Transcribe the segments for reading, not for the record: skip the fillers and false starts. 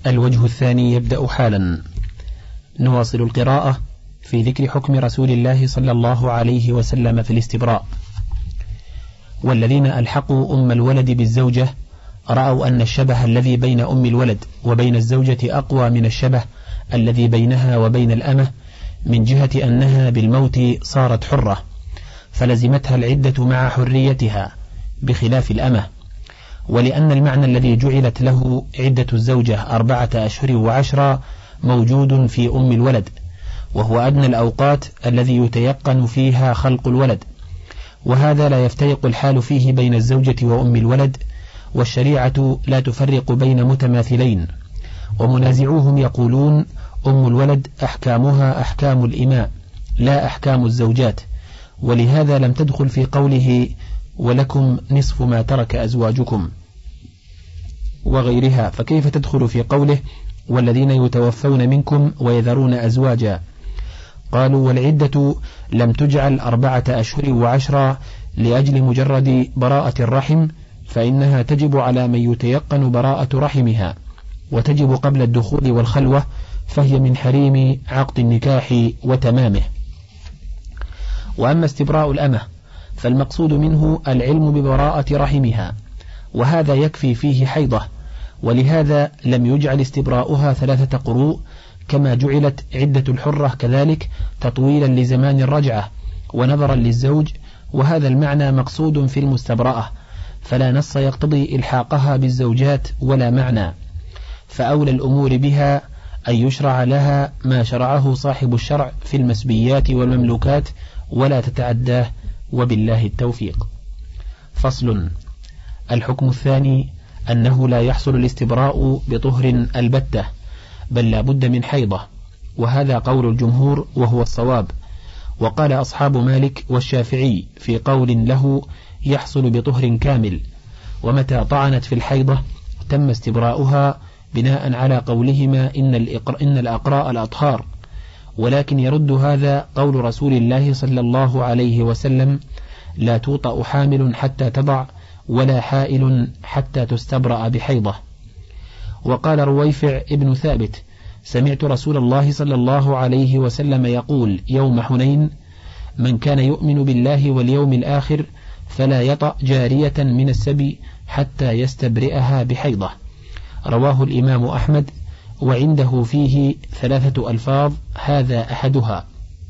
الوجه الثاني يبدأ حالا. نواصل القراءة في ذكر حكم رسول الله صلى الله عليه وسلم في الاستبراء. والذين ألحقوا أم الولد بالزوجة رأوا أن الشبه الذي بين أم الولد وبين الزوجة أقوى من الشبه الذي بينها وبين الأمة، من جهة أنها بالموت صارت حرة فلزمتها العدة مع حريتها بخلاف الأمة، ولأن المعنى الذي جعلت له عدة الزوجة 4 أشهر و10 موجود في أم الولد، وهو أدنى الأوقات الذي يتيقن فيها خلق الولد، وهذا لا يفترق الحال فيه بين الزوجة وأم الولد، والشريعة لا تفرق بين متماثلين. ومنازعوهم يقولون أم الولد أحكامها أحكام الإماء لا أحكام الزوجات، ولهذا لم تدخل في قوله ولكم نصف ما ترك أزواجكم وغيرها، فكيف تدخل في قوله والذين يتوفون منكم ويذرون أزواجا؟ قالوا والعدة لم تجعل 4 أشهر و10 لأجل مجرد براءة الرحم، فإنها تجب على من يتيقن براءة رحمها، وتجب قبل الدخول والخلوة، فهي من حريم عقد النكاح وتمامه. وأما استبراء الأمة فالمقصود منه العلم ببراءة رحمها، وهذا يكفي فيه حيضة، ولهذا لم يجعل استبراؤها 3 قروء كما جعلت عدة الحرة كذلك، تطويلا لزمان الرجعة ونظرا للزوج، وهذا المعنى مقصود في المستبرأة، فلا نص يقتضي إلحاقها بالزوجات ولا معنى، فأولى الأمور بها أن يشرع لها ما شرعه صاحب الشرع في المسبيات والمملوكات ولا تتعداه، وبالله التوفيق. فصل. الحكم الثاني أنه لا يحصل الاستبراء بطهر البتة، بل لا بد من حيضة، وهذا قول الجمهور وهو الصواب. وقال أصحاب مالك والشافعي في قول له يحصل بطهر كامل، ومتى طعنت في الحيضة تم استبراؤها بناء على قولهما إن الأقراء الأطهار، ولكن يرد هذا قول رسول الله صلى الله عليه وسلم لا توطأ حامل حتى تضع ولا حائل حتى تستبرأ بحيضة. وقال رويفع ابن ثابت سمعت رسول الله صلى الله عليه وسلم يقول يوم حنين من كان يؤمن بالله واليوم الآخر فلا يطأ جارية من السبي حتى يستبرئها بحيضة. رواه الإمام أحمد، وعنده فيه 3 ألفاظ، هذا أحدها.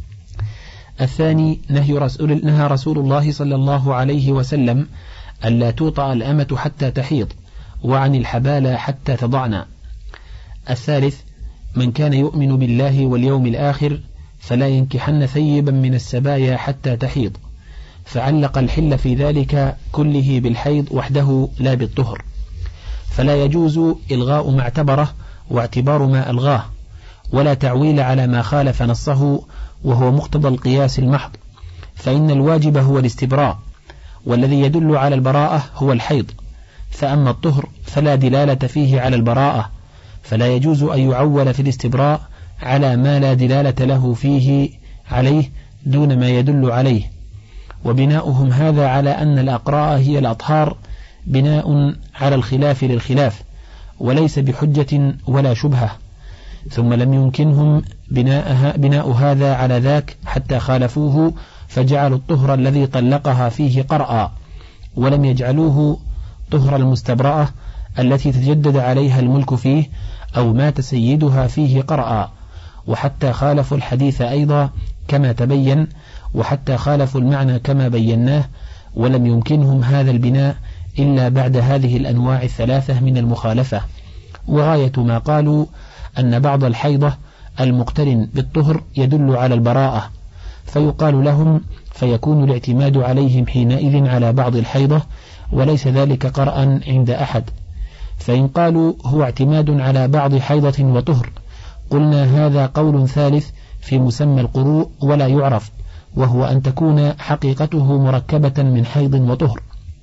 الثاني نهى رسول الله صلى الله عليه وسلم ألا توطأ الأمة حتى تحيض، وعن الحبالة حتى تضعن. الثالث من كان يؤمن بالله واليوم الآخر فلا ينكحن ثيبا من السبايا حتى تحيض، فعلق الحل في ذلك كله بالحيض وحده لا بالطهر، فلا يجوز إلغاء ما اعتبره واعتبار ما ألغاه، ولا تعويل على ما خالف نصه، وهو مقتضى القياس المحض، فإن الواجب هو الاستبراء، والذي يدل على البراءة هو الحيض، فأما الطهر فلا دلالة فيه على البراءة، فلا يجوز أن يعول في الاستبراء على ما لا دلالة له فيه عليه دون ما يدل عليه. وبناؤهم هذا على أن الأقراء هي الأطهار بناء على الخلاف للخلاف، وليس بحجة ولا شبهة، ثم لم يمكنهم بناء هذا على ذاك حتى خالفوه، فجعلوا الطهر الذي طلقها فيه قرأ، ولم يجعلوه طهر المستبرأة التي تجدد عليها الملك فيه أو مات سيدها فيه قرأ، وحتى خالفوا الحديث أيضا كما تبين، وحتى خالفوا المعنى كما بيناه، ولم يمكنهم هذا البناء إلا بعد هذه الأنواع 3 من المخالفة. وغاية ما قالوا أن بعض الحيضة المقترن بالطهر يدل على البراءة، فيقال لهم فيكون الاعتماد عليهم حينئذ على بعض الحيضة، وليس ذلك قرأ عند أحد. فإن قالوا هو اعتماد على بعض حيضة وطهر، قلنا هذا قول ثالث في مسمى القروء ولا يعرف، وهو أن تكون حقيقته مركبة من حيض وطهر.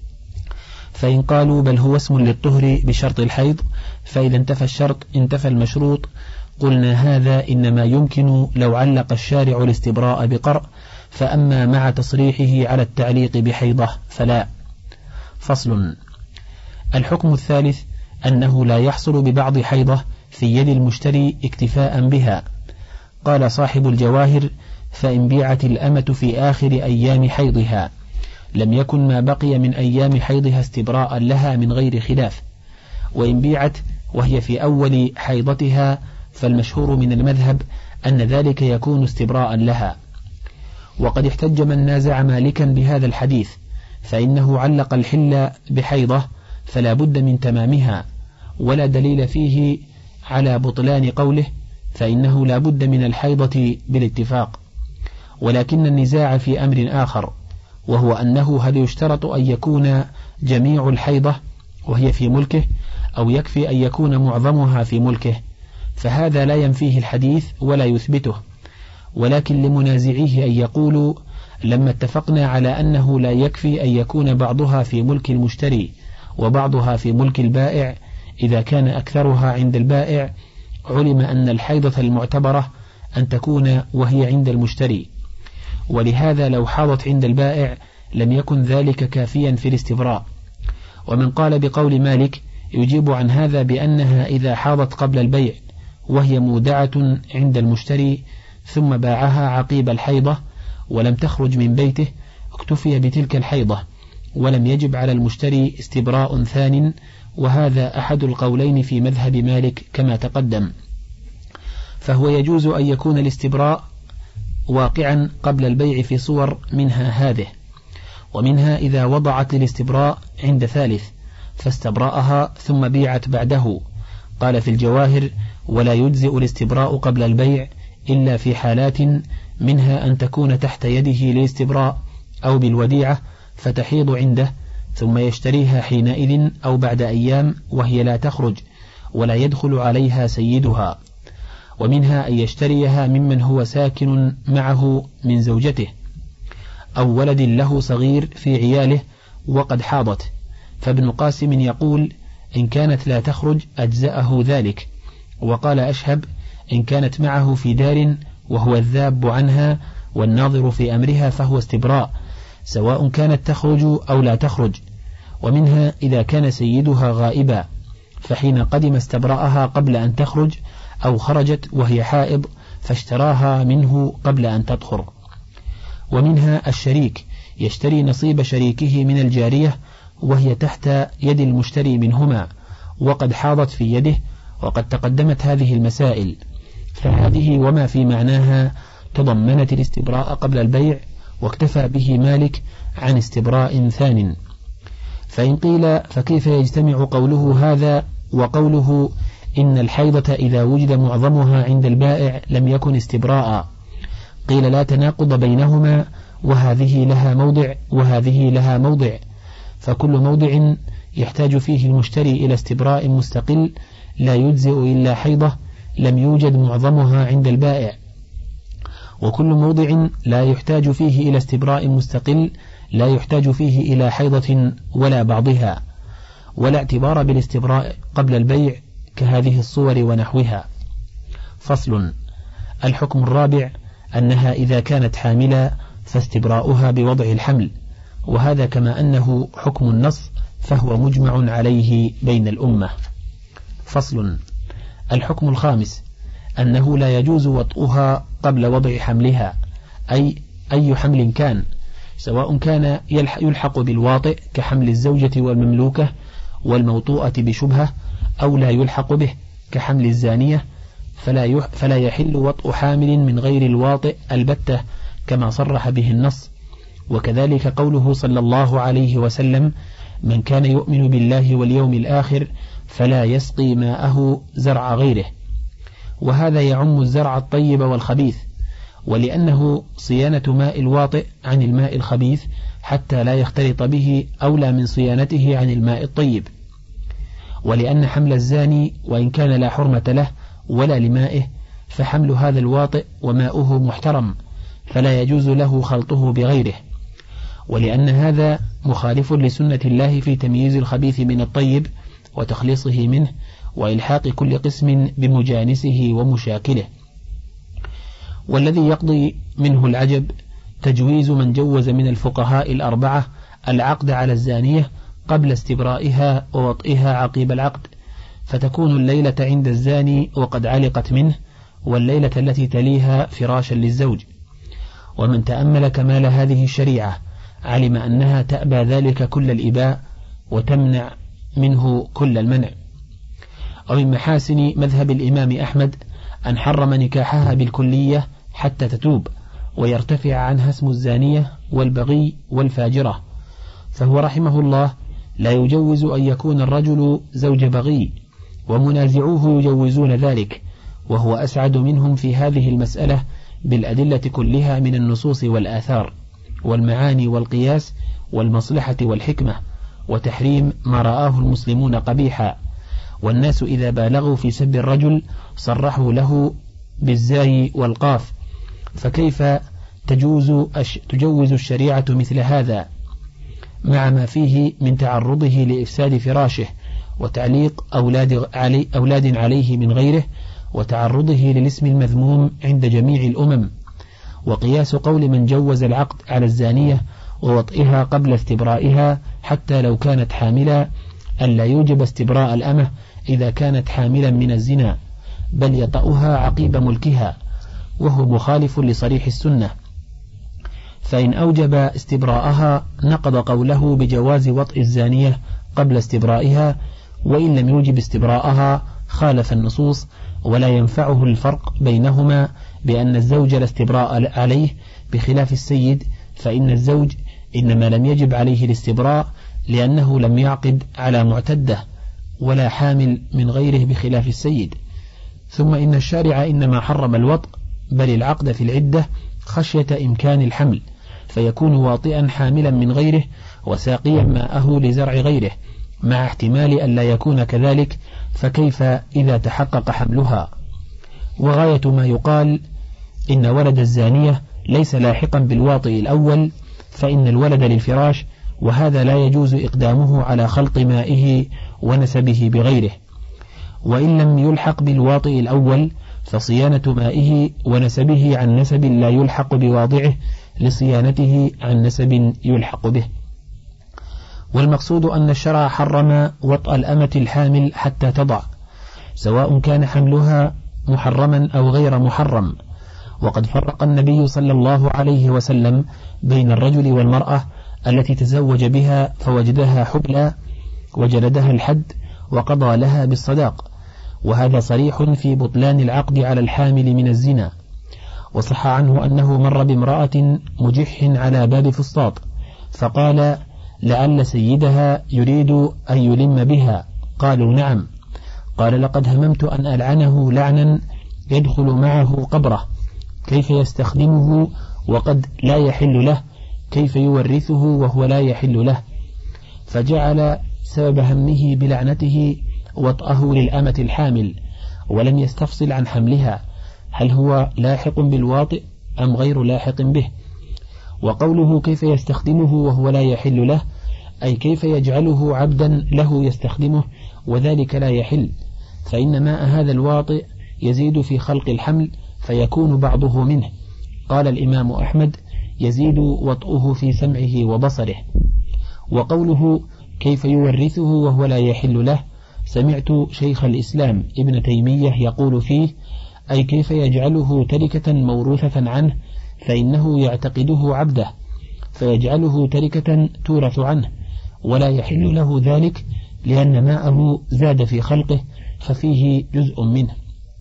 فإن قالوا بل هو اسم للطهر بشرط الحيض، فإذا انتفى الشرط انتفى المشروط، قلنا هذا إنما يمكن لو علق الشارع الاستبراء بقرء، فأما مع تصريحه على التعليق بحيضة فلا. فصل. الحكم الثالث أنه لا يحصل ببعض حيضة في يد المشتري اكتفاء بها. قال صاحب الجواهر: فإن بيعت الأمة في آخر أيام حيضها لم يكن ما بقي من أيام حيضها استبراء لها من غير خلاف، وإن بيعت وهي في أول حيضتها فالمشهور من المذهب أن ذلك يكون استبراء لها. وقد احتج من نازع مالكا بهذا الحديث، فإنه علق الحل بحيضة فلا بد من تمامها، ولا دليل فيه على بطلان قوله، فإنه لا بد من الحيضة بالاتفاق. ولكن النزاع في أمر آخر، وهو أنه هل يشترط أن يكون جميع الحيضة وهي في ملكه، أو يكفي أن يكون معظمها في ملكه؟ فهذا لا ينفيه الحديث ولا يثبته، ولكن لمنازعيه أن يقولوا: لما اتفقنا على أنه لا يكفي أن يكون بعضها في ملك المشتري وبعضها في ملك البائع، إذا كان أكثرها عند البائع علم أن الحيضة المعتبرة أن تكون وهي عند المشتري، ولهذا لو حاضت عند البائع لم يكن ذلك كافيا في الاستبراء. ومن قال بقول مالك يجيب عن هذا بأنها إذا حاضت قبل البيع وهي مودعة عند المشتري ثم باعها عقيب الحيضة ولم تخرج من بيته اكتفي بتلك الحيضة ولم يجب على المشتري استبراء ثان، وهذا أحد القولين في مذهب مالك كما تقدم. فهو يجوز أن يكون الاستبراء واقعا قبل البيع في صور منها هذه، ومنها إذا وضعت للاستبراء عند ثالث فاستبرأها ثم بيعت بعده. قال في الجواهر: ولا يجزئ الاستبراء قبل البيع إلا في حالات، منها أن تكون تحت يده للاستبراء أو بالوديعة فتحيض عنده ثم يشتريها حينئذ أو بعد أيام وهي لا تخرج ولا يدخل عليها سيدها، ومنها أن يشتريها ممن هو ساكن معه من زوجته أو ولد له صغير في عياله وقد حاضت. فابن قاسم يقول: إن كانت لا تخرج أجزأه ذلك. وقال أشهب: إن كانت معه في دار وهو الذاب عنها والناظر في أمرها فهو استبراء، سواء كانت تخرج أو لا تخرج. ومنها إذا كان سيدها غائبا فحين قدم استبرأها قبل أن تخرج، أو خرجت وهي حائض فاشتراها منه قبل أن تطهر. ومنها الشريك يشتري نصيب شريكه من الجارية وهي تحت يد المشتري منهما وقد حاضت في يده، وقد تقدمت هذه المسائل، فهذه وما في معناها تضمنت الاستبراء قبل البيع، واكتفى به مالك عن استبراء ثان. فإن قيل: فكيف يجتمع قوله هذا وقوله إن الحيضة إذا وجد معظمها عند البائع لم يكن استبراء؟ قيل: لا تناقض بينهما، وهذه لها موضع وهذه لها موضع، فكل موضع يحتاج فيه المشتري إلى استبراء مستقل لا يجزئ إلا حيضة لم يوجد معظمها عند البائع، وكل موضع لا يحتاج فيه إلى استبراء مستقل لا يحتاج فيه إلى حيضة ولا بعضها، ولا اعتبار بالاستبراء قبل البيع كهذه الصور ونحوها. فصل. الحكم الرابع أنها إذا كانت حاملا فاستبراؤها بوضع الحمل، وهذا كما أنه حكم النص فهو مجمع عليه بين الأمة. فصل. الحكم الخامس أنه لا يجوز وطئها قبل وضع حملها، أي حمل كان، سواء كان يلحق بالواطئ كحمل الزوجة والمملوكة والموطوءة بشبهة، أو لا يلحق به كحمل الزانية، فلا يحل وطء حامل من غير الواطئ البتة كما صرح به النص. وكذلك قوله صلى الله عليه وسلم: من كان يؤمن بالله واليوم الآخر فلا يسقي ماءه زرع غيره، وهذا يعم الزرع الطيب والخبيث، ولأنه صيانة ماء الواطئ عن الماء الخبيث حتى لا يختلط به أولى من صيانته عن الماء الطيب، ولأن حمل الزاني وإن كان لا حرمة له ولا لمائه فحمل هذا الواطئ وماؤه محترم فلا يجوز له خلطه بغيره، ولأن هذا مخالف لسنة الله في تمييز الخبيث من الطيب وتخليصه منه وإلحاق كل قسم بمجانسه ومشاكله. والذي يقضي منه العجب تجويز من جوز من الفقهاء الأربعة العقد على الزانية قبل استبرائها ووطئها عقيب العقد، فتكون الليلة عند الزاني وقد علقت منه، والليلة التي تليها فراشا للزوج. ومن تأمل كمال هذه الشريعة علم أنها تأبى ذلك كل الإباء وتمنع منه كل المنع. ومن محاسن مذهب الإمام أحمد أن حرم نكاحها بالكلية حتى تتوب ويرتفع عنها اسم الزانية والبغي والفاجرة، فهو رحمه الله لا يجوز أن يكون الرجل زوج بغي، ومنازعوه يجوزون ذلك، وهو أسعد منهم في هذه المسألة بالأدلة كلها من النصوص والآثار والمعاني والقياس والمصلحة والحكمة، وتحريم ما رآه المسلمون قبيحا. والناس إذا بالغوا في سب الرجل صرحوا له بالزاي والقاف، فكيف تجوز الشريعة مثل هذا مع ما فيه من تعرضه لإفساد فراشه وتعليق أولاد عليه من غيره، وتعرضه للاسم المذموم عند جميع الأمم. وقياس قول من جوز العقد على الزانية ووطئها قبل استبرائها حتى لو كانت حاملا أن لا يوجب استبراء الأمة إذا كانت حاملا من الزنا، بل يطأها عقيب ملكها، وهو مخالف لصريح السنة. فإن أوجب استبراءها نقض قوله بجواز وطئ الزانية قبل استبرائها، وإن لم يوجب استبراءها خالف النصوص، ولا ينفعه الفرق بينهما بأن الزوج لا استبراء عليه بخلاف السيد، فإن الزوج إنما لم يجب عليه الاستبراء لأنه لم يعقد على معتدة ولا حامل من غيره بخلاف السيد. ثم إن الشارع إنما حرم الوطء بل العقد في العدة خشية إمكان الحمل، فيكون واطئا حاملا من غيره وساقيا ماءه لزرع غيره، مع احتمال أن لا يكون كذلك، فكيف إذا تحقق حملها؟ وغاية ما يقال إن ولد الزانية ليس لاحقا بالواطئ الأول، فإن الولد للفراش، وهذا لا يجوز إقدامه على خلط مائه ونسبه بغيره. وإن لم يلحق بالواطئ الأول فصيانة مائه ونسبه عن نسب لا يلحق بواضعه لصيانته عن نسب يلحق به. والمقصود أن الشرع حرم وطأ الأمة الحامل حتى تضع، سواء كان حملها محرما أو غير محرم. وقد فرق النبي صلى الله عليه وسلم بين الرجل والمرأة التي تزوج بها فوجدها حبلى وجلدها الحد وقضى لها بالصداق، وهذا صريح في بطلان العقد على الحامل من الزنا. وصح عنه أنه مر بامرأة مجح على باب فسطاط فقال لعل سيدها يريد أن يلم بها، قالوا نعم. قال لقد هممت أن ألعنه لعنا يدخل معه قبره، كيف يستخدمه وقد لا يحل له، كيف يورثه وهو لا يحل له. فجعل سبب همه بلعنته وطأه للأمة الحامل، ولم يستفصل عن حملها هل هو لاحق بالواطئ أم غير لاحق به. وقوله كيف يستخدمه وهو لا يحل له أي كيف يجعله عبدا له يستخدمه وذلك لا يحل، فإن ماء هذا الواطئ يزيد في خلق الحمل فيكون بعضه منه. قال الإمام أحمد يزيد وطئه في سمعه وبصره. وقوله كيف يورثه وهو لا يحل له سمعت شيخ الإسلام ابن تيمية يقول فيه أي كيف يجعله تركة موروثة عنه، فإنه يعتقده عبده فيجعله تركة تورث عنه، ولا يحل له ذلك لأن ماءه زاد في خلقه ففيه جزء منه.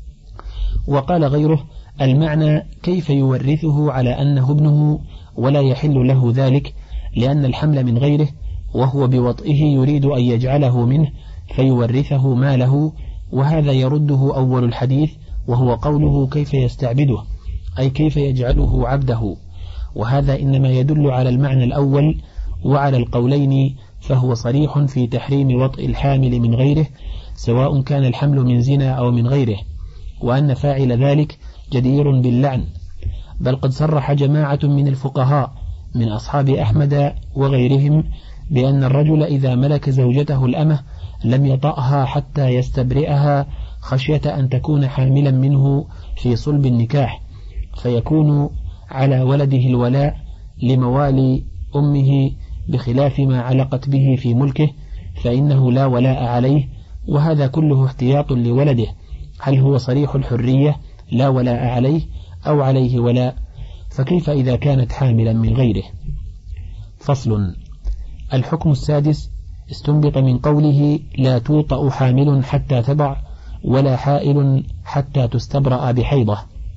وقال غيره المعنى كيف يورثه على أنه ابنه ولا يحل له ذلك لأن الحمل من غيره، وهو بوطئه يريد أن يجعله منه فيورثه ماله، وهذا يرده أول الحديث وهو قوله كيف يستعبده أي كيف يجعله عبده، وهذا إنما يدل على المعنى الأول. وعلى القولين فهو صريح في تحريم وطئ الحامل من غيره سواء كان الحمل من زنا أو من غيره، وأن فاعل ذلك جدير باللعن. بل قد صرح جماعة من الفقهاء من أصحاب أحمد وغيرهم بأن الرجل إذا ملك زوجته الأمة لم يطأها حتى يستبرئها خشية أن تكون حاملا منه في صلب النكاح، فيكون على ولده الولاء لموالي أمه بخلاف ما علقت به في ملكه، فإنه لا ولاء عليه وهذا كله احتياط لولده، هل هو صريح الحرية لا ولاء عليه أو عليه ولاء، فكيف إذا كانت حاملا من غيره؟ فصل. الحكم السادس استنبط من قوله لا توطأ حامل حتى تضع ولا حائل حتى تستبرأ بحيضة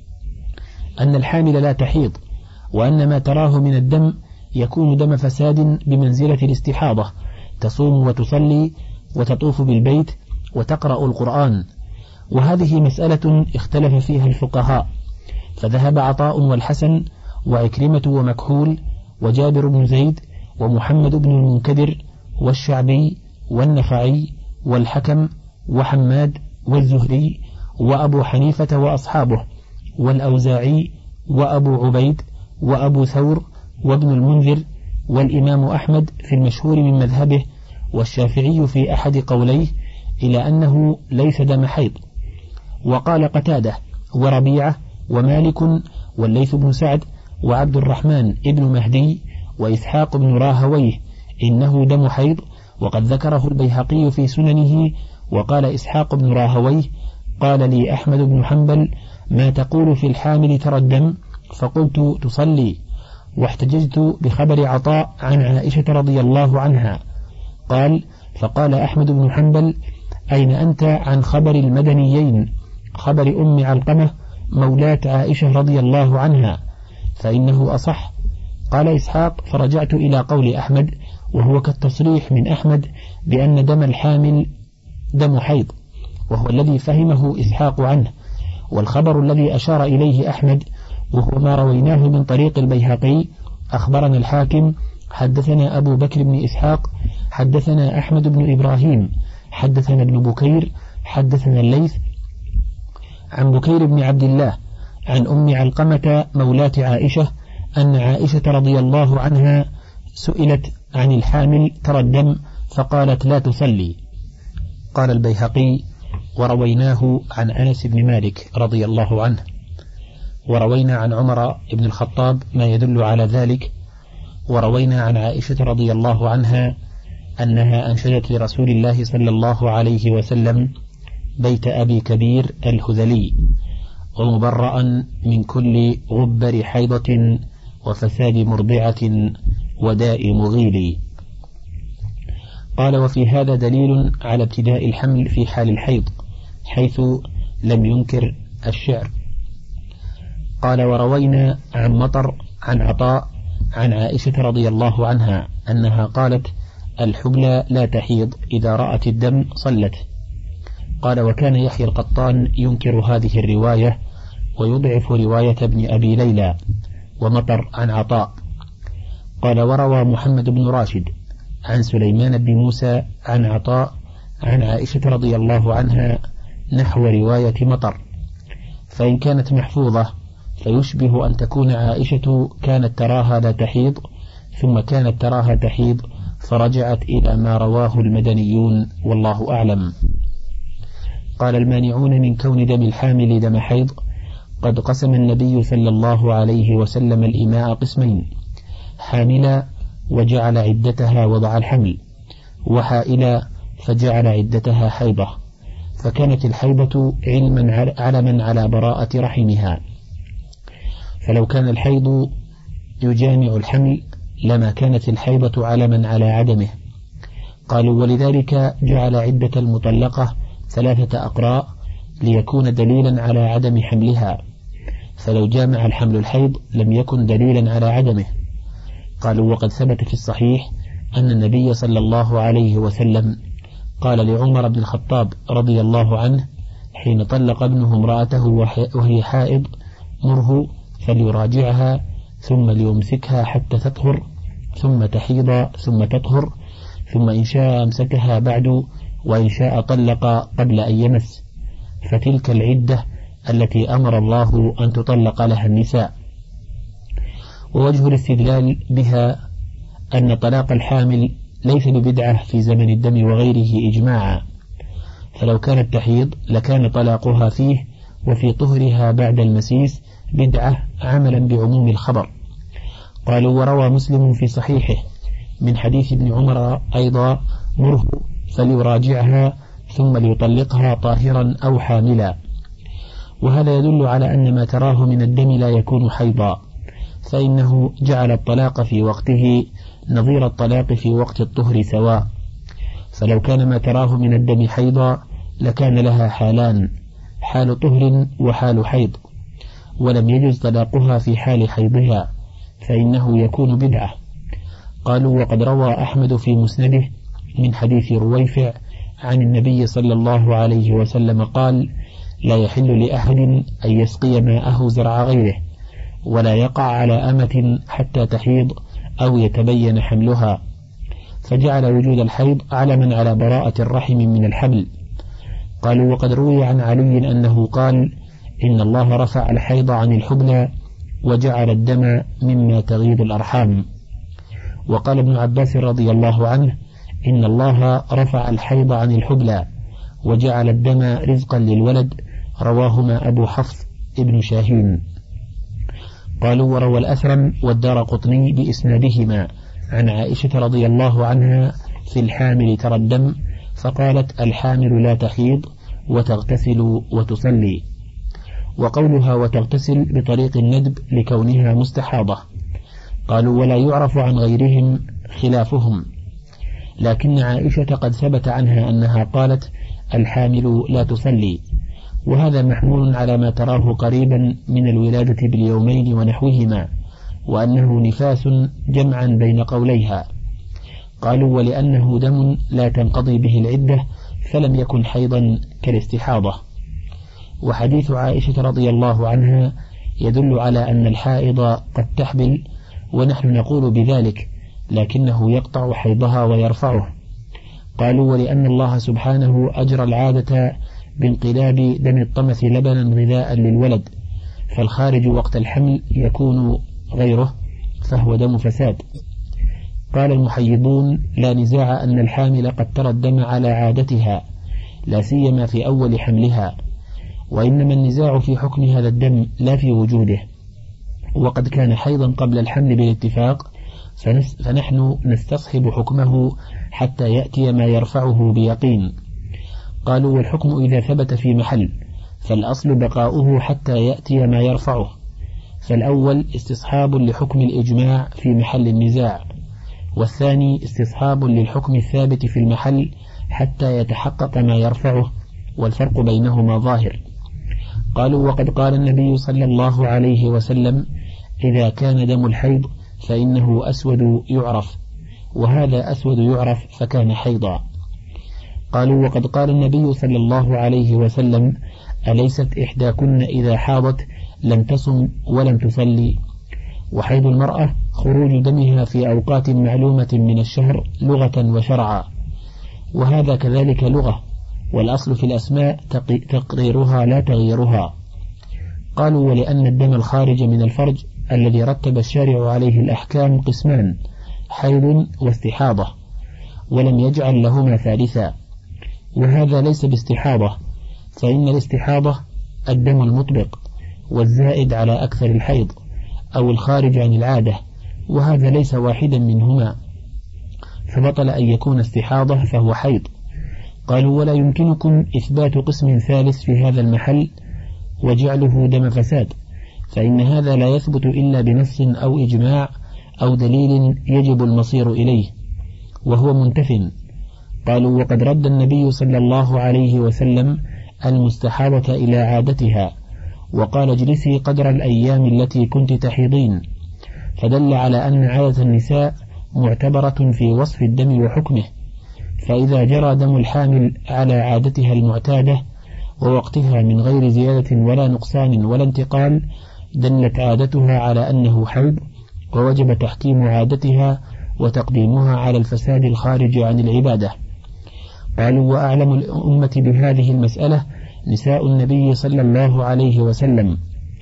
أن الحامل لا تحيض، وأن ما تراه من الدم يكون دم فساد بمنزلة الاستحاضة، تصوم وتصلي وتطوف بالبيت وتقرأ القرآن. وهذه مسألة اختلف فيها الفقهاء، فذهب عطاء والحسن وعكرمة ومكحول وجابر بن زيد ومحمد بن المنكدر والشعبي والنخعي والحكم وحماد والزهري وأبو حنيفة وأصحابه والأوزاعي وأبو عبيد وأبو ثور وابن المنذر والإمام أحمد في المشهور من مذهبه، والشافعي في أحد قوليه إلى أنه ليس دم حيض. وقال قتادة وربيعة ومالك والليث بن سعد وعبد الرحمن ابن مهدي وإسحاق بن راهويه إنه دم حيض، وقد ذكره البيهقي في سننه. وقال إسحاق بن راهويه قال لي أحمد بن حنبل ما تقول في الحامل ترى الدم؟ فقلت تصلي، واحتججت بخبر عطاء عن عائشة رضي الله عنها. قال فقال أحمد بن حنبل أين أنت عن خبر المدنيين، خبر أم علقمة مولاة عائشة رضي الله عنها، فإنه أصح. قال إسحاق فرجعت إلى قول أحمد، وهو كالتصريح من أحمد بأن دم الحامل دم حيض، وهو الذي فهمه إسحاق عنه. والخبر الذي أشار إليه أحمد وهو ما رويناه من طريق البيهقي أخبرنا الحاكم حدثنا أبو بكر بن إسحاق حدثنا أحمد بن إبراهيم حدثنا ابن بكير حدثنا الليث عن بكير بن عبد الله عن أم علقمة مولاة عائشة أن عائشة رضي الله عنها سئلت عن الحامل ترى الدم فقالت لا تصلي. قال البيهقي ورويناه عن أنس بن مالك رضي الله عنه، وروينا عن عمر بن الخطاب ما يدل على ذلك، وروينا عن عائشة رضي الله عنها أنها أنشدت لرسول الله صلى الله عليه وسلم بيت أبي كبير الهذلي ومبرأ من كل غبر حيضة وفساد مرضعة وداء مغيل. قال وفي هذا دليل على ابتداء الحمل في حال الحيض حيث لم ينكر الشعر. قال وروينا عن مطر عن عطاء عن عائشة رضي الله عنها أنها قالت الحبلى لا تحيض إذا رأت الدم صلت. قال وكان يحيى القطان ينكر هذه الرواية ويضعف رواية ابن أبي ليلى ومطر عن عطاء. قال وروى محمد بن راشد عن سليمان بن موسى عن عطاء عن عائشة رضي الله عنها نحو رواية مطر، فإن كانت محفوظة فيشبه أن تكون عائشة كانت تراها لا تحيض ثم كانت تراها تحيض فرجعت إلى ما رواه المدنيون والله أعلم. قال المانعون من كون دم الحامل دم حيض قد قسم النبي صلى الله عليه وسلم الإماء قسمين: حاملا وجعل عدتها وضع الحمل، وحائلا فجعل عدتها حيضة، فكانت الحيضة علما على براءة رحمها، فلو كان الحيض يجامع الحمل لما كانت الحيضة علما على عدمه. قالوا ولذلك جعل عدة المطلقة 3 أقراء ليكون دليلا على عدم حملها، فلو جامع الحمل الحيض لم يكن دليلا على عدمه. قالوا وقد ثبت في الصحيح أن النبي صلى الله عليه وسلم قال لعمر بن الخطاب رضي الله عنه حين طلق ابنه امرأته وهي حائض: مره فليراجعها ثم ليمسكها حتى تطهر ثم تحيض ثم تطهر، ثم إن شاء أمسكها بعد وإن شاء طلق قبل أن يمس، فتلك العدة التي أمر الله أن تطلق لها النساء. ووجه الاستدلال بها أن طلاق الحامل ليس ببدعة في زمن الدم وغيره إجماعا، فلو كانت تحيض لكان طلاقها فيه وفي طهرها بعد المسيس بدعة عملا بعموم الخبر. قالوا وروى مسلم في صحيحه من حديث ابن عمر أيضا: مره فليراجعها ثم ليطلقها طاهرا أو حاملا. وهذا يدل على أن ما تراه من الدم لا يكون حيضا، فإنه جعل الطلاق في وقته نظير الطلاق في وقت الطهر سواء، فلو كان ما تراه من الدم حيضا لكان لها حالان، حال طهر وحال حيض، ولم يجز طلاقها في حال حيضها فإنه يكون بدعة. قالوا وقد روى أحمد في مسنده من حديث رويفع عن النبي صلى الله عليه وسلم قال: لا يحل لأحد أن يسقي ماءه زرع غيره، ولا يقع على أمة حتى تحيض أو يتبين حملها، فجعل وجود الحيض علما على براءة الرحم من الحمل. قالوا وقد روي عن علي أنه قال: إن الله رفع الحيض عن الحبلى وجعل الدم مما تغيض الأرحام. وقال ابن عباس رضي الله عنه: إن الله رفع الحيض عن الحبلى وجعل الدم رزقا للولد، رواهما أبو حفص ابن شاهين. قالوا وروى الأثرم والدارقطني بإسنادهما عن عائشة رضي الله عنها في الحامل ترى الدم، فقالت: الحامل لا تحيض وتغتسل وتصلي. وقولها وتغتسل بطريق الندب لكونها مستحاضة. قالوا ولا يعرف عن غيرهم خلافهم، لكن عائشة قد ثبت عنها أنها قالت: الحامل لا تصلي، وهذا محمول على ما تراه قريبا من الولادة باليومين ونحوهما، وأنه نفاس جمعا بين قوليها. قالوا ولأنه دم لا تنقضي به العدة فلم يكن حيضا كالاستحاضة. وحديث عائشة رضي الله عنها يدل على أن الحائض قد تحبل، ونحن نقول بذلك، لكنه يقطع حيضها ويرفعه. قالوا ولأن الله سبحانه أجرى العادة بانقلاب دم الطمث لبنا غذاء للولد، فالخارج وقت الحمل يكون غيره فهو دم فساد. قال المحيضون: لا نزاع أن الحامل قد ترى الدم على عادتها، لا سيما في أول حملها، وإنما النزاع في حكم هذا الدم لا في وجوده، وقد كان حيضا قبل الحمل بالاتفاق، فنحن نستصحب حكمه حتى يأتي ما يرفعه بيقين. قالوا والحكم إذا ثبت في محل فالأصل بقاؤه حتى يأتي ما يرفعه، فالأول استصحاب لحكم الإجماع في محل النزاع، والثاني استصحاب للحكم الثابت في المحل حتى يتحقق ما يرفعه، والفرق بينهما ظاهر. قالوا وقد قال النبي صلى الله عليه وسلم: إذا كان دم الحيض فإنه أسود يعرف، وهذا أسود يعرف فكان حيضا. قالوا وقد قال النبي صلى الله عليه وسلم: أليست إحداكن إذا حاضت لم تصم ولم تصلي؟ وحيض المرأة خروج دمها في أوقات معلومة من الشهر لغة وشرعا، وهذا كذلك لغة، والأصل في الأسماء تقريرها لا تغييرها. قالوا ولأن الدم الخارج من الفرج الذي رتب الشارع عليه الأحكام قسمان: حيض واستحاضة، ولم يجعل لهما ثالثا، وهذا ليس باستحاضة، فإن الاستحاضة الدم المطبق والزائد على أكثر الحيض أو الخارج عن العادة، وهذا ليس واحدا منهما، فبطل أن يكون استحاضة فهو حيض. قالوا ولا يمكنكم إثبات قسم ثالث في هذا المحل وجعله دم فساد، فإن هذا لا يثبت إلا بنص أو إجماع أو دليل يجب المصير إليه، وهو منتف. قالوا وقد رد النبي صلى الله عليه وسلم المستحاضة إلى عادتها، وقال: اجلسي قدر الأيام التي كنت تحيضين، فدل على أن عادة النساء معتبرة في وصف الدم وحكمه، فإذا جرى دم الحامل على عادتها المعتادة ووقتها من غير زيادة ولا نقصان ولا انتقال، دلت عادتها على أنه حيض، ووجب تحكيم عادتها وتقديمها على الفساد الخارج عن العبادة. قالوا وأعلم الأمة بهذه المسألة نساء النبي صلى الله عليه وسلم،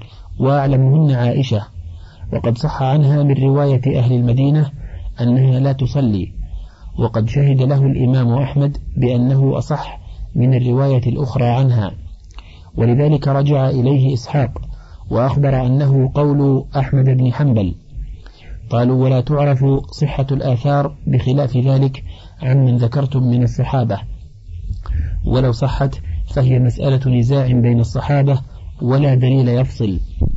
وأعلمهن عائشة، وقد صح عنها من رواية أهل المدينة أنها لا تصلي، وقد شهد له الإمام أحمد بأنه أصح من الرواية الأخرى عنها، ولذلك رجع إليه إسحاق وأخبر أنه قول أحمد بن حنبل. قالوا ولا تعرف صحة الآثار بخلاف ذلك عمن ذكرتم من الصحابة. ولو صحت فهي مسألة نزاع بين الصحابة ولا دليل يفصل.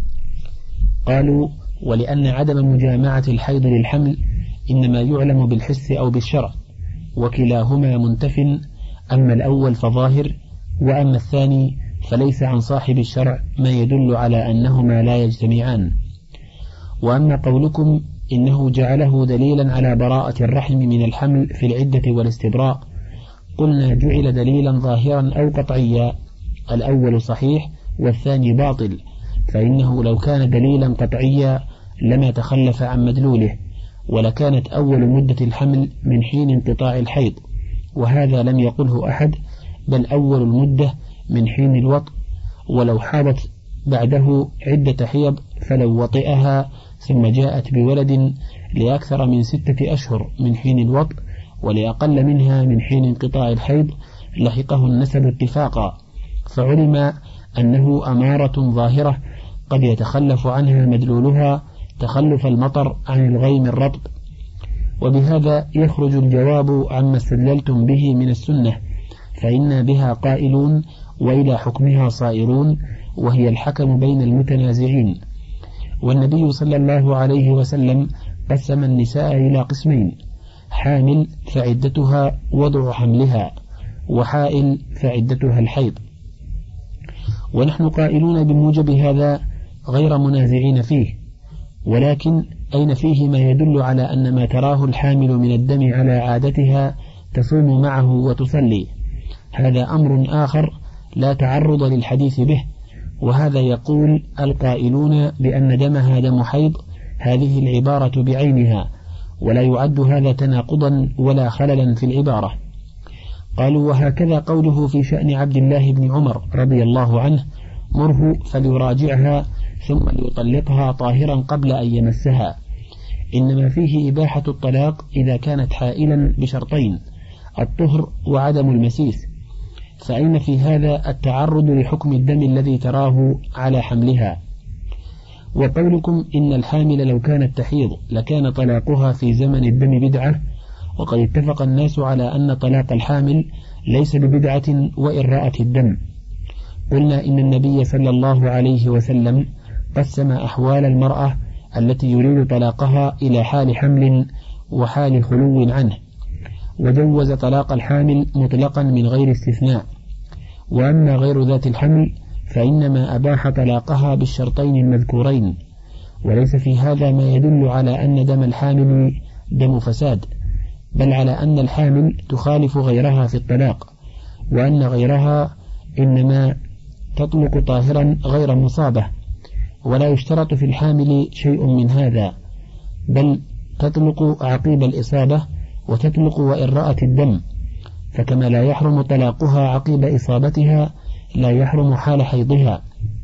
قالوا: ولأن عدم مجامعة الحيض للحمل إنما يعلم بالحس أو بالشرع، وكلاهما منتف، أما الأول فظاهر، وأما الثاني فليس عن صاحب الشرع ما يدل على أنهما لا يجتمعان. وأما قولكم إنه جعله دليلا على براءة الرحم من الحمل في العدة والاستبراء، قلنا: جعل دليلا ظاهرا أو قطعيا، الأول صحيح والثاني باطل، فإنه لو كان دليلا قطعيا لما تخلف عن مدلوله، ولكانت أول مدة الحمل من حين انقطاع الحيض، وهذا لم يقله أحد، بل أول المدة من حين الوطء، ولو حاضت بعده عدة حيض فلو وطئها ثم جاءت بولد لأكثر من 6 أشهر من حين الوطء ولأقل منها من حين انقطاع الحيض لحقه النسب اتفاقا، فعلم أنه أمارة ظاهرة قد يتخلف عنها مدلولها تخلف المطر عن الغيم الرطب. وبهذا يخرج الجواب عما استدللتم به من السنة، فإنا بها قائلون وإلى حكمها صائرون، وهي الحكم بين المتنازعين. والنبي صلى الله عليه وسلم قسم النساء إلى قسمين: حامل فعدتها وضع حملها، وحائل فعدتها الحيض. ونحن قائلون بموجب هذا غير منازعين فيه، ولكن أين فيه ما يدل على أن ما تراه الحامل من الدم على عادتها تصوم معه وتصلي؟ هذا أمر آخر لا تعرض للحديث به. وهذا يقول القائلون بأن دمها دم حيض هذه العبارة بعينها، ولا يعد هذا تناقضا ولا خللا في العبارة. قالوا: وهكذا قوله في شأن عبد الله بن عمر رضي الله عنه: مره فليراجعها ثم ليطلقها طاهرا قبل أن يمسها، إنما فيه إباحة الطلاق إذا كانت حائلا بشرطين: الطهر وعدم المسيس، فأين في هذا التعرض لحكم الدم الذي تراه على حملها؟ وقولكم إن الحامل لو كانت تحيض لكان طلاقها في زمن الدم بدعة، وقد اتفق الناس على أن طلاق الحامل ليس ببدعة وإن رأت الدم. قلنا إن النبي صلى الله عليه وسلم قسم أحوال المرأة التي يريد طلاقها إلى حال حمل وحال خلو عنه، وجوز طلاق الحامل مطلقا من غير استثناء. وأما غير ذات الحمل فإنما أباح طلاقها بالشرطين المذكورين، وليس في هذا ما يدل على أن دم الحامل دم فساد، بل على أن الحامل تخالف غيرها في الطلاق، وأن غيرها إنما تطلق طاهرا غير مصابة، ولا يشترط في الحامل شيء من هذا، بل تطلق عقيب الإصابة وتطلق وإن رأت الدم، فكما لا يحرم طلاقها عقيب إصابتها لا يحرم حال حيضها.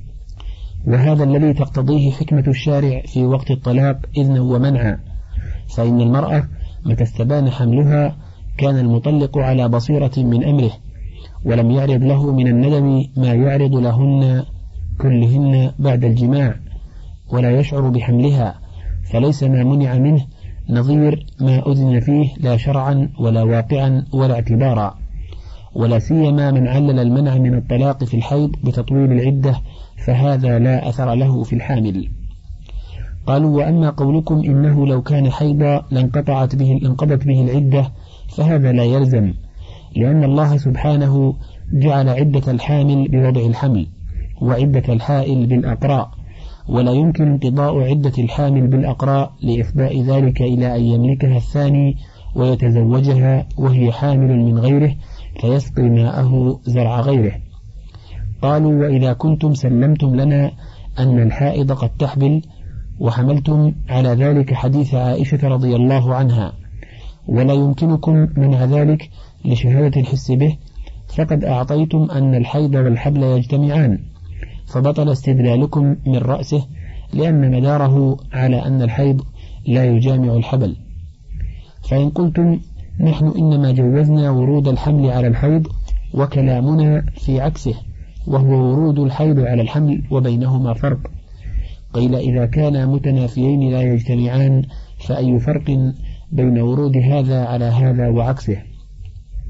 وهذا الذي تقتضيه حكمة الشارع في وقت الطلاق إذنا ومنعا، فإن المرأة متى استبان حملها كان المطلق على بصيرة من أمره، ولم يعرض له من الندم ما يعرض لهن كلهن بعد الجماع، ولا يشعر بحملها، فليس ما منع منه نظير ما أذن فيه لا شرعا ولا واقعا ولا اعتبارا، ولا سيما من علل المنع من الطلاق في الحيض بتطويل العدة، فهذا لا أثر له في الحامل. قالوا: وأما قولكم إنه لو كان حيضا لانقضت به العدة، فهذا لا يلزم، لأن الله سبحانه جعل عدة الحامل بوضع الحمل وعدة الحائل بالأقراء، ولا يمكن انقضاء عدة الحامل بالأقراء لإفضاء ذلك إلى أن يملكها الثاني ويتزوجها وهي حامل من غيره فيسقي ماءه زرع غيره. قالوا: وإذا كنتم سلمتم لنا أن الحائض قد تحبل وحملتم على ذلك حديث عائشة رضي الله عنها، ولا يمكنكم منع ذلك لشهادة الحس به، فقد أعطيتم أن الحيض والحبل يجتمعان، فبطل استدلالكم من رأسه، لأن مداره على أن الحيض لا يجامع الحبل. فإن قلتم نحن إنما جوزنا ورود الحمل على الحيض، وكلامنا في عكسه، وهو ورود الحيض على الحمل وبينهما فرق، قيل: إذا كانا متنافيين لا يجتمعان فأي فرق بين ورود هذا على هذا وعكسه؟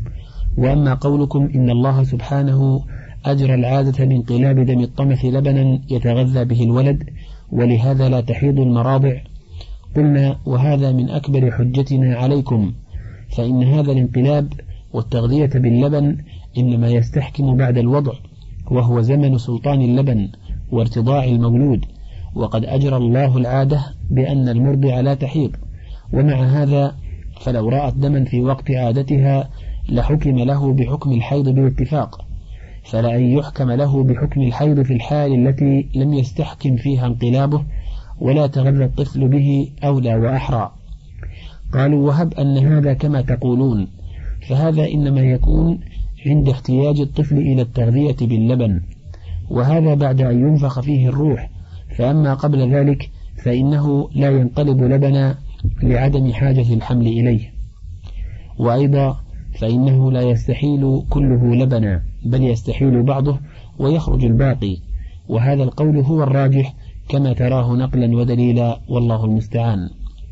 وأما قولكم إن الله سبحانه أجرى العادة بانقلاب دم الطمث لبنا يتغذى به الولد ولهذا لا تحيض المراضع، قلنا وهذا من أكبر حجتنا عليكم، فإن هذا الانقلاب والتغذية باللبن إنما يستحكم بعد الوضع، وهو زمن سلطان اللبن وارتضاع المولود، وقد أجرى الله العادة بأن المرضع لا تحيض، ومع هذا فلو رأت دما في وقت عادتها لحكم له بحكم الحيض بالاتفاق، فلأن يحكم له بحكم الحيض في الحال التي لم يستحكم فيها انقلابه ولا تغذى الطفل به أولى وأحرى. قالوا وهب أن هذا كما تقولون، فهذا إنما يكون عند احتياج الطفل إلى التغذية باللبن، وهذا بعد أن ينفخ فيه الروح، فأما قبل ذلك فإنه لا ينقلب لبنا لعدم حاجة الحمل إليه. وأيضا فإنه لا يستحيل كله لبنا، بل يستحيل بعضه ويخرج الباقي، وهذا القول هو الراجح كما تراه نقلا ودليلا، والله المستعان.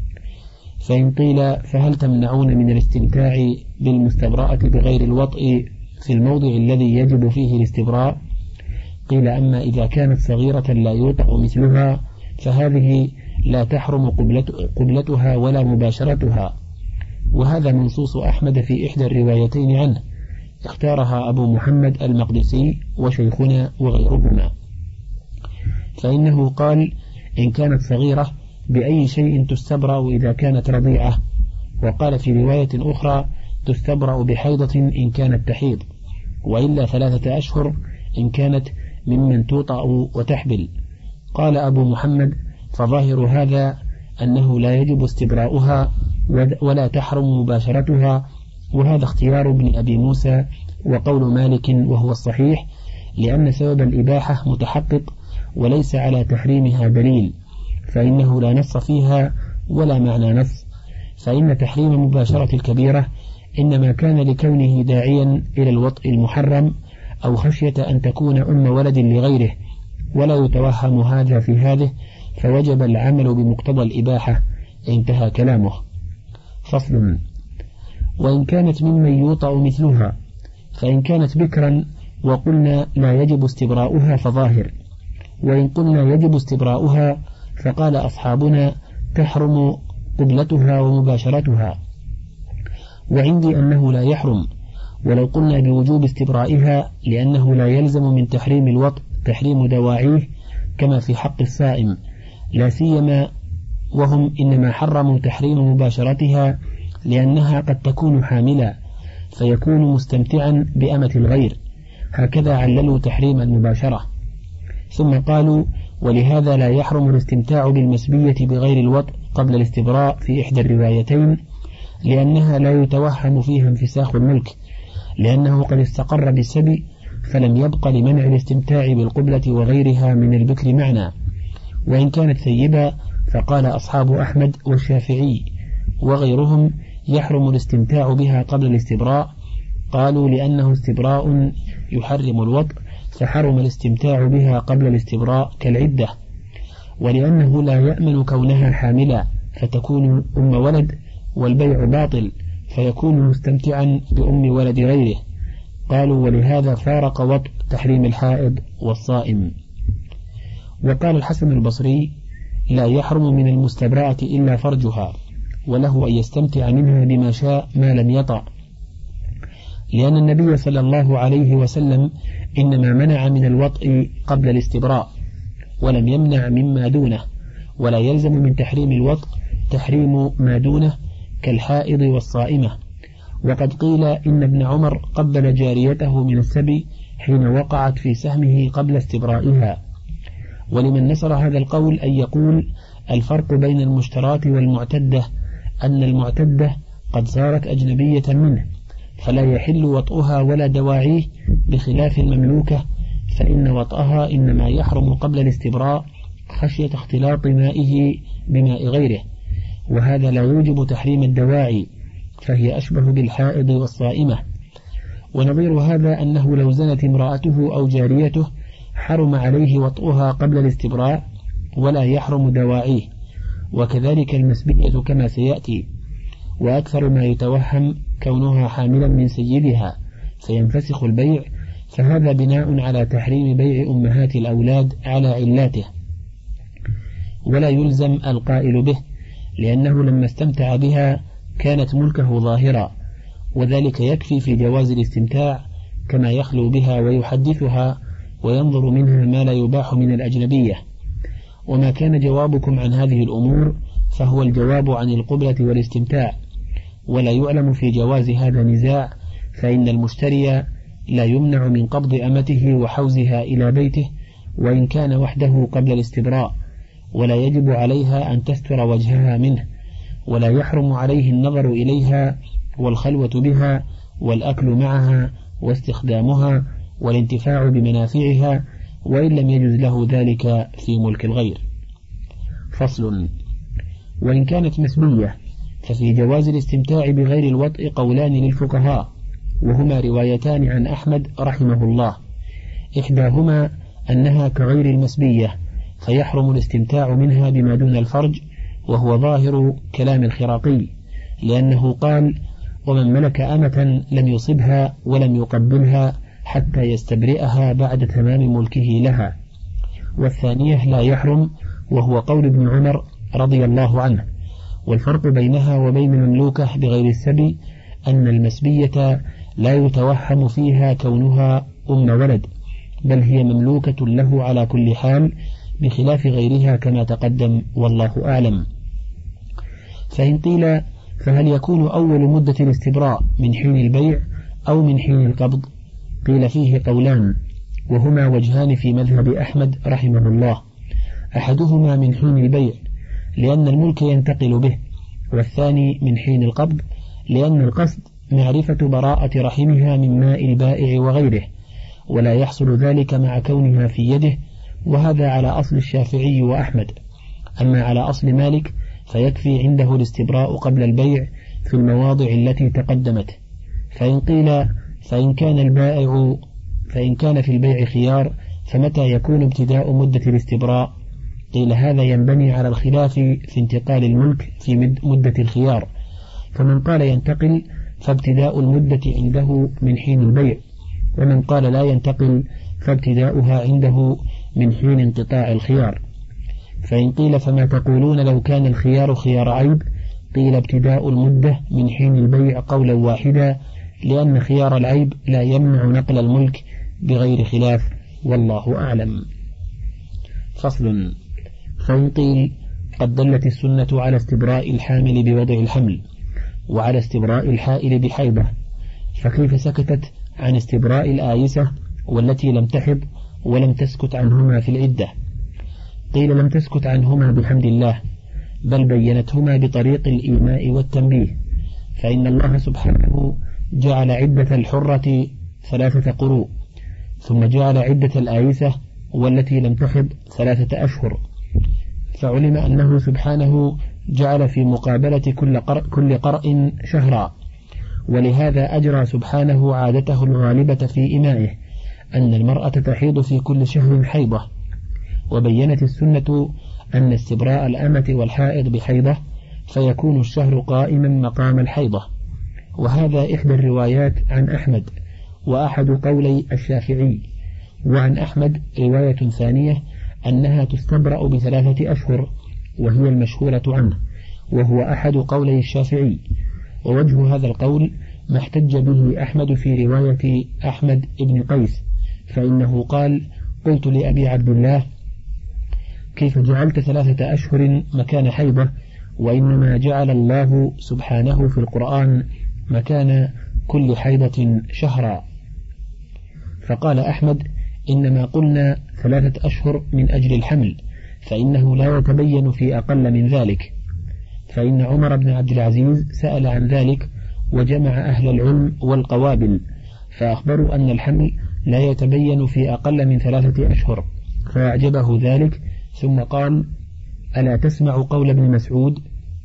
فإن قيل فهل تمنعون من الاستمتاع بالمستبرأة بغير الوطء في الموضع الذي يجب فيه الاستبراء؟ قيل أما إذا كانت صغيرة لا يوطأ مثلها فهذه لا تحرم قبلتها ولا مباشرتها، وهذا منصوص أحمد في إحدى الروايتين عنه، اختارها أبو محمد المقدسي وشيخنا وغيرهما، فإنه قال إن كانت صغيرة بأي شيء تستبرأ إذا كانت رضيعة، وقال في رواية أخرى تستبرأ بحيضة إن كانت تحيض، وإلا 3 أشهر إن كانت ممن توطأ وتحبل. قال أبو محمد فظاهر هذا أنه لا يجب استبراؤها ولا تحرم مباشرتها، وهذا اختيار ابن أبي موسى وقول مالك وهو الصحيح، لأن سبب الإباحة متحقق وليس على تحريمها دليل، فإنه لا نص فيها ولا معنى نص، فإن تحريم مباشرة الكبيرة إنما كان لكونه داعيا إلى الوطء المحرم أو خشية أن تكون أم ولد لغيره، ولا يتوهم هذا في هذه، فوجب العمل بمقتضى الإباحة. انتهى كلامه. فصل. وإن كانت ممن يوطأ مثلها، فإن كانت بكرا وقلنا لا يجب استبراؤها فظاهر، وإن قلنا يجب استبراؤها فقال أصحابنا تحرم قبلتها ومباشرتها، وعندي أنه لا يحرم، ولو قلنا بوجوب استبرائها لأنه لا يلزم من تحريم الوطء تحريم دواعيه كما في حق الصائم، لا سيما وهم إنما حرموا تحريم مباشرتها لأنها قد تكون حاملا فيكون مستمتعا بأمة الغير، هكذا عللوا تحريم المباشرة. ثم قالوا ولهذا لا يحرم الاستمتاع بالمسبية بغير الوطء قبل الاستبراء في إحدى الروايتين، لأنها لا يتوهم فيها انفساخ الملك، لأنه قد استقر بالسبي فلم يبق لمنع الاستمتاع بالقبلة وغيرها من البكر معنى. وإن كانت ثيبة فقال أصحاب أحمد والشافعي وغيرهم يحرم الاستمتاع بها قبل الاستبراء، قالوا لأنه استبراء يحرم الوطء فحرم الاستمتاع بها قبل الاستبراء كالعدة، ولأنه لا يأمن كونها حاملا فتكون أم ولد والبيع باطل فيكون مستمتعا بأم ولد غيره. قالوا ولهذا فارق وطء تحريم الحائض والصائم. وقال الحسن البصري لا يحرم من المستبرأة إلا فرجها، وله أن يستمتع منها بما شاء ما لم يطع، لأن النبي صلى الله عليه وسلم إنما منع من الوطء قبل الاستبراء ولم يمنع مما دونه، ولا يلزم من تحريم الوطء تحريم ما دونه كالحائض والصائمة. وقد قيل إن ابن عمر قبل جاريته من السبي حين وقعت في سهمه قبل استبرائها. ولمن نصر هذا القول أن يقول الفرق بين المشترات والمعتدة أن المعتدة قد صارت أجنبية منه فلا يحل وطئها ولا دواعيه، بخلاف المملوكة فإن وطئها إنما يحرم قبل الاستبراء خشية اختلاط مائه بماء غيره، وهذا لا يوجب تحريم الدواعي، فهي أشبه بالحائض والصائمة. ونظير هذا أنه لو زنت امرأته أو جاريته حرم عليه وطئها قبل الاستبراء ولا يحرم دواعيه، وكذلك المسبية كما سيأتي. وأكثر ما يتوهم كونها حاملا من سيدها فينفسخ البيع، فهذا بناء على تحريم بيع أمهات الأولاد على علاته، ولا يلزم القائل به، لأنه لما استمتع بها كانت ملكه ظاهرا، وذلك يكفي في جواز الاستمتاع، كما يخلو بها ويحدثها وينظر منها ما لا يباح من الأجنبية. وما كان جوابكم عن هذه الأمور فهو الجواب عن القبلة والاستمتاع، ولا يعلم في جواز هذا نزاع، فإن المشتري لا يمنع من قبض أمته وحوزها إلى بيته وإن كان وحده قبل الاستبراء، ولا يجب عليها أن تستر وجهها منه، ولا يحرم عليه النظر إليها والخلوة بها والأكل معها واستخدامها والانتفاع بمنافعها، وإن لم يجز له ذلك في ملك الغير. فصل. وإن كانت مسبية ففي جواز الاستمتاع بغير الوطء قولان للفقهاء، وهما روايتان عن أحمد رحمه الله، إحداهما أنها كغير المسبية فيحرم الاستمتاع منها بما دون الفرج، وهو ظاهر كلام الخراقي، لأنه قال: ومن ملك أمة لم يصبها ولم يقبلها حتى يستبرئها بعد تمام ملكه لها. والثانية لا يحرم، وهو قول ابن عمر رضي الله عنه. والفرق بينها وبين المملوكة بغير السبي أن المسبية لا يتوهم فيها كونها أم ولد، بل هي مملوكة له على كل حال، بخلاف غيرها كما تقدم، والله أعلم. فإن قيل: فهل يكون أول مدة الاستبراء من حين البيع أو من حين القبض؟ قيل فيه قولان، وهما وجهان في مذهب أحمد رحمه الله. أحدهما من حين البيع لأن الملك ينتقل به، والثاني من حين القبض لأن القصد معرفة براءة رحمها من ماء البائع وغيره، ولا يحصل ذلك مع كونها في يده، وهذا على أصل الشافعي وأحمد. أما على أصل مالك فيكفي عنده الاستبراء قبل البيع في المواضع التي تقدمت. فإن قيل: فإن كان في البيع خيار فمتى يكون ابتداء مدة الاستبراء؟ قيل: هذا ينبني على الخلاف في انتقال الملك في مدة الخيار، فمن قال ينتقل فابتداء المدة عنده من حين البيع، ومن قال لا ينتقل فابتداؤها عنده من حين انقطاع الخيار. فإن قيل: فما تقولون لو كان الخيار خيار عيب؟ قيل: ابتداء المدة من حين البيع قولا واحدا، لأن خيار العيب لا يمنع نقل الملك بغير خلاف، والله أعلم. فصل. فإن قيل: قد دلت السنة على استبراء الحامل بوضع الحمل، وعلى استبراء الحائل بحيضة، فكيف سكتت عن استبراء الآيسة والتي لم تحض ولم تسكت عنهما في العدة؟ قيل: لم تسكت عنهما بحمد الله، بل بينتهما بطريق الإيماء والتنبيه، فإن الله سبحانه جعل عدة الحرة 3 قروء، ثم جعل عدة الآيسة والتي لم تحض 3 أشهر، فعلم أنه سبحانه جعل في مقابلة كل قرء شهرا، ولهذا أجرى سبحانه عادته الغالبة في إمائه أن المرأة تحيض في كل شهر حيضة. وبينت السنة أن استبراء الأمة والحائض بحيضة فيكون الشهر قائما مقام الحيضة، وهذا إحدى الروايات عن أحمد وأحد قولي الشافعي. وعن أحمد رواية ثانية أنها تستبرأ ب3 أشهر، وهي المشهورة عنه، وهو أحد قولي الشافعي. ووجه هذا القول ما احتج به أحمد في رواية أحمد ابن قيس، فإنه قال: قلت لأبي عبد الله: كيف جعلت 3 أشهر مكان حيضة، وإنما جعل الله سبحانه في القرآن مكان كل حيضة شهرا؟ فقال أحمد: إنما قلنا 3 أشهر من أجل الحمل، فإنه لا يتبين في أقل من ذلك. فإن عمر بن عبد العزيز سأل عن ذلك وجمع أهل العلم والقوابل، فأخبروا أن الحمل لا يتبين في أقل من 3 أشهر، فأعجبه ذلك، ثم قال: ألا تسمع قول ابن مسعود: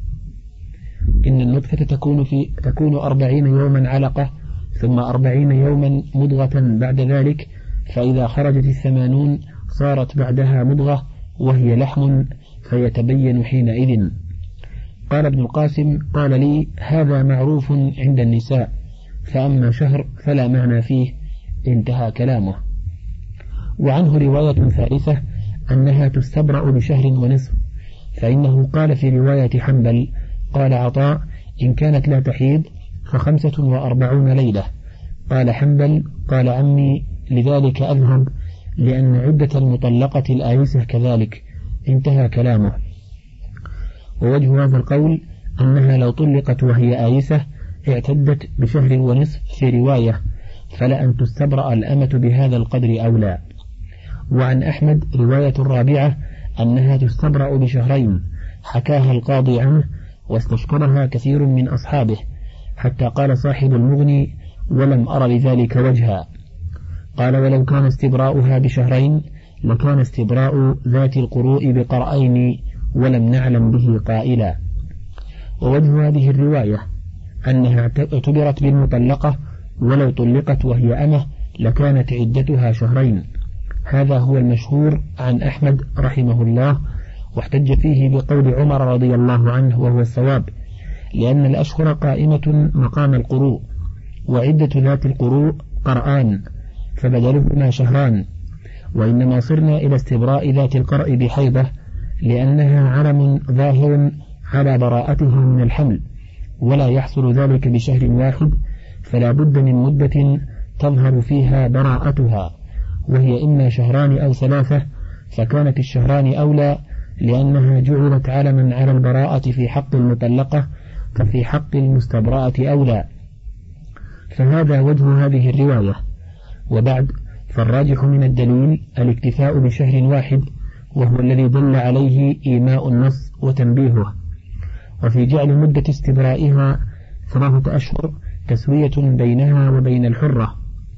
إن النطفة تكون 40 يوما علقة، ثم 40 يوما مضغة بعد ذلك، فإذا خرجت 80 صارت بعدها مضغة وهي لحم، فيتبين حينئذ. قال ابن القاسم: قال لي: هذا معروف عند النساء، فأما شهر فلا معنى فيه. انتهى كلامه. وعنه رواية ثالثة أنها تستبرأ بشهر ونصف، فإنه قال في رواية حنبل قال عطاء إن كانت لا تحيض ف45 ليلة. قال حنبل قال عمي لذلك أذهب لأن عدة المطلقة الآيسة كذلك. انتهى كلامه. ووجه هذا القول أنها لو طلقت وهي آيسة اعتدت بشهر ونصف في رواية، فلأن تستبرأ الأمة بهذا القدر أولى. وعن أحمد رواية رابعة أنها تستبرأ بشهرين، حكاها القاضي عنه واستشكرها كثير من أصحابه، حتى قال صاحب المغني ولم أر لذلك وجها. قال ولو كان استبراؤها بشهرين لكان استبراء ذات القروء بقرأين ولم نعلم به قائلا. ووجه هذه الرواية أنها اعتبرت بالمطلقة ولو طلقت وهي أمه لكانت عدتها شهرين. هذا هو المشهور عن أحمد رحمه الله، واحتج فيه بقول عمر رضي الله عنه وهو الصواب، لأن الأشهر قائمة مقام القروء، وعدة ذات القروء قرآن فبدلهما شهران. وإنما صرنا إلى استبراء ذات القرء بحيضة لأنها علم ظاهر على براءتها من الحمل، ولا يحصل ذلك بشهر واحد، فلا بد من مدة تظهر فيها براءتها، وهي إما شهران أو ثلاثة، فكانت الشهران أولى لأنها جعلت علما على البراءة في حق المطلقة، ففي حق المستبرأة أولى. فهذا وجه هذه الرواية. وبعد فالراجح من الدليل الاكتفاء بشهر واحد، وهو الذي دل عليه إيماء النص وتنبيهه. وفي جعل مدة استبرائها 3 أشهر تسوية بينها وبين الحرة،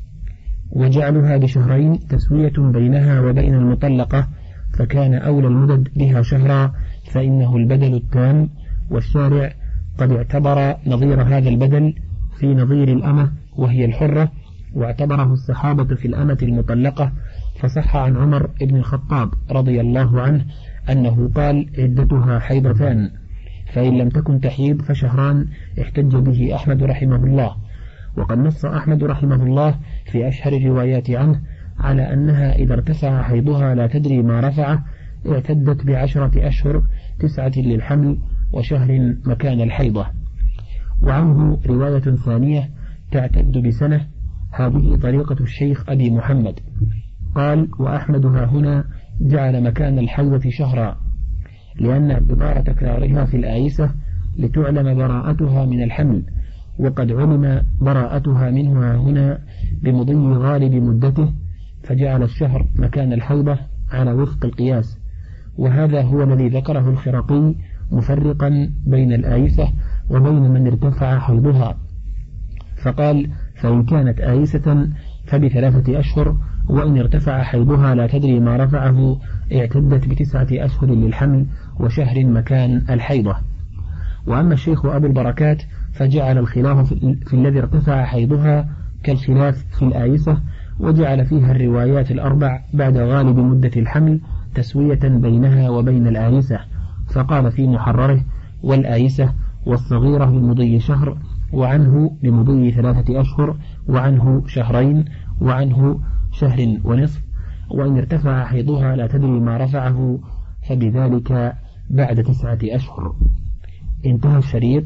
وجعلها بشهرين تسوية بينها وبين المطلقة، فكان أولى المدد بها شهرا، فإنه البدل التام، والشارع قد اعتبر نظير هذا البدل في نظير الأمة وهي الحرة، واعتبره الصحابة في الأمة المطلقة. فصح عن عمر بن الخطاب رضي الله عنه أنه قال عدتها حيضتان، فإن لم تكن تحيض فشهران، احتج به أحمد رحمه الله. وقد نص أحمد رحمه الله في أشهر الروايات عنه على أنها إذا ارتفع حيضها لا تدري ما رفعه اعتدت ب10 أشهر، 9 للحمل وشهر مكان الحيضة. وعنه رواية ثانية تعتد بسنة، هذه طريقة الشيخ أبي محمد. قال وأحمدها هنا جعل مكان الحيضة شهرا، لأن اعتبار تكرارها في الآيسة لتعلم براءتها من الحمل، وقد علم براءتها منها هنا بمضي غالب مدته، فجعل الشهر مكان الحيضة على وفق القياس. وهذا هو الذي ذكره الخرقي مفرقا بين الآيسة وبين من ارتفع حيضها، فقال فإن كانت آيسة ب3 أشهر، وإن ارتفع حيضها لا تدري ما رفعه اعتدت ب9 أشهر للحمل وشهر مكان الحيضة. وأما الشيخ أبو البركات فجعل الخلاف في الذي ارتفع حيضها كالخلاف في الآيسة، وجعل فيها الروايات الأربع بعد غالب مدة الحمل تسوية بينها وبين الآيسة، فقال في محرره والآيسة والصغيرة بمضي شهر، وعنه بمضي 3 أشهر، وعنه شهرين، وعنه شهر ونصف، وإن ارتفع حيضها لا تدري ما رفعه فبذلك بعد 9 أشهر. انتهى الشريط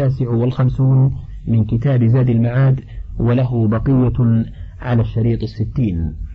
59 من كتاب زاد المعاد، وله بقية على الشريط 60.